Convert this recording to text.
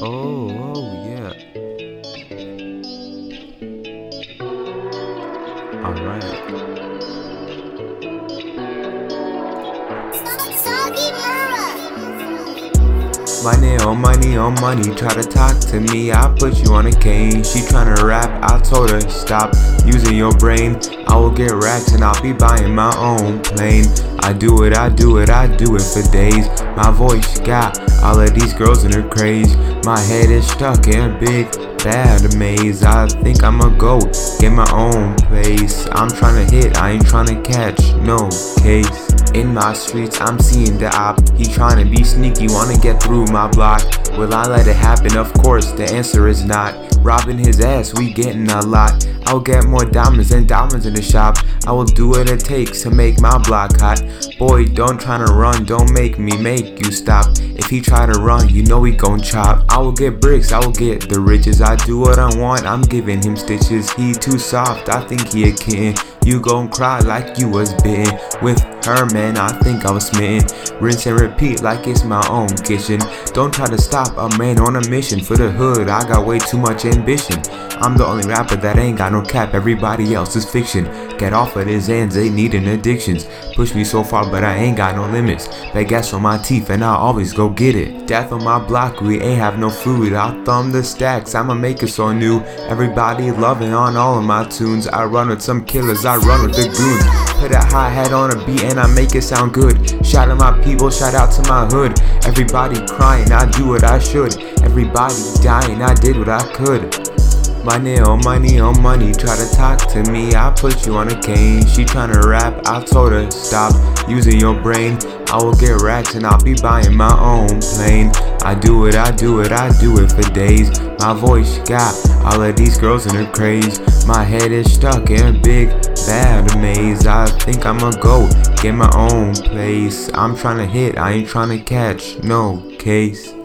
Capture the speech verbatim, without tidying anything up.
Oh, oh, yeah. Alright. Money on money on money, try to talk to me, I put you on a cane. She tryna rap, I told her stop using your brain. I will get racks and I'll be buying my own plane. I do it, I do it, I do it for days. My voice got all of these girls in her craze. My head is stuck in a big bad maze. I think I'ma go get my own place. I'm tryna hit, I ain't tryna catch no case. In my streets, I'm seeing the op. He tryna be sneaky, wanna get through my block. Will I let it happen? Of course, the answer is not. Robbing his ass, we getting a lot. I'll get more diamonds and diamonds in the shop. I will do what it takes to make my block hot. Boy, don't tryna run, don't make me make you stop. If he try to run, you know he gon' chop. I will get bricks, I will get the riches. I do what I want, I'm giving him stitches. He too soft, I think he a kitten. You gon' cry like you was bitten. With her, man, I think I was smitten. Rinse and repeat like it's my own kitchen. Don't try to stop a man on a mission. For the hood, I got way too much ambition. I'm the only rapper that ain't got no cap. Everybody else is fiction. Get off of this ends, they needin' addictions. Push me so far, but I ain't got no limits. They gas on my teeth and I always go get it. Death on my block, we ain't have no food. I'll thumb the stacks, I'ma make it so new. Everybody loving on all of my tunes. I run with some killers, I run with the goons. Put a hi-hat on a beat and I make it sound good. Shout out my people, shout out to my hood. Everybody crying, I do what I should. Everybody dying, I did what I could. Money on money on money, try to talk to me, I put you on a cane. She tryna rap, I told her stop using your brain. I will get racks and I'll be buying my own plane. I do it, I do it, I do it for days. My voice got all of these girls in her craze. My head is stuck in a big bad maze. I think I'ma go get my own place. I'm tryna hit, I ain't tryna catch no case.